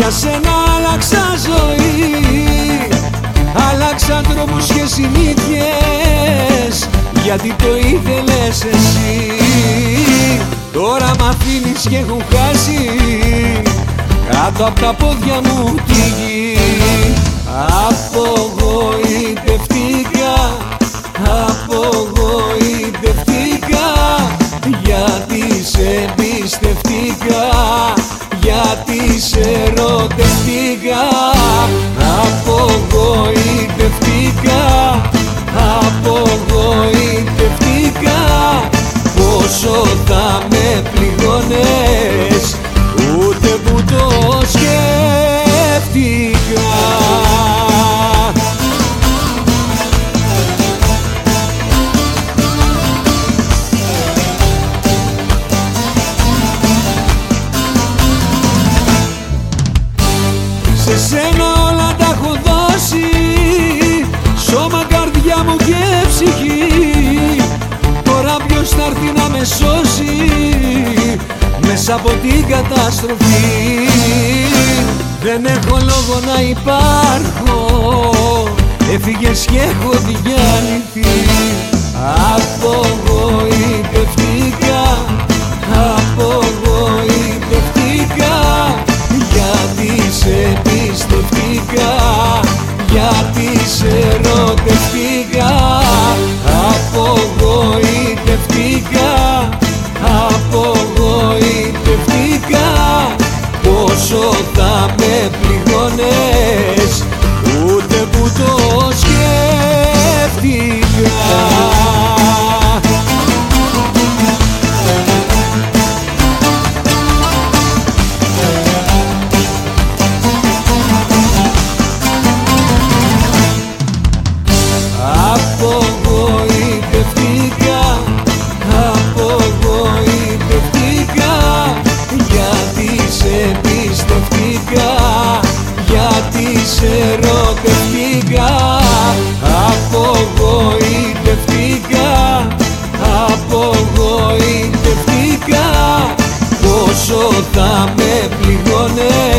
σένα άλλαξα ζωή, άλλαξα τρόπους και συνήθειες, γιατί το ήθελες εσύ. Τώρα μ' αφήνεις και έχω χάσει κάτω απ' τα πόδια μου τη γη. Απογοητευτήκα, απογοητευτήκα, γιατί σε εμπιστευτήκα, γιατί σε ερωτευτήκα. Απογοητευτήκα, απογοητευτήκα, πόσο θα με πληγώνες, ούτε που το σκέφτηκα. Σε σένα όλα τα έχω δώσει, σώμα, καρδιά μου και ψυχή. Τώρα ποιος θα έρθει να με σώσει μέσα από την καταστροφή. Δεν έχω λόγο να υπάρχω, έφυγες και έχω διαλυθεί. Απογοητευτήκα, απογοητευτήκα, γιατί σε εμπιστευτήκα, γιατί σε ερωτευτήκα. Απογοητευτήκα, απογοητευτήκα, πόσο θα με πληγώνες, ούτε που το σκέφτηκα. Απογοητευτήκα, απογοητευτήκα, γιατί σε εμπιστευτήκα, γιατί σε ερωτευτήκα. Απογοητευτήκα, απογοητευτήκα, πόσο θα με πληγώνες,